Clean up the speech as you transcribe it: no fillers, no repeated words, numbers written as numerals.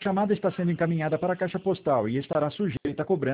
chamada está sendo encaminhada para a caixa postal e estará sujeita a cobrança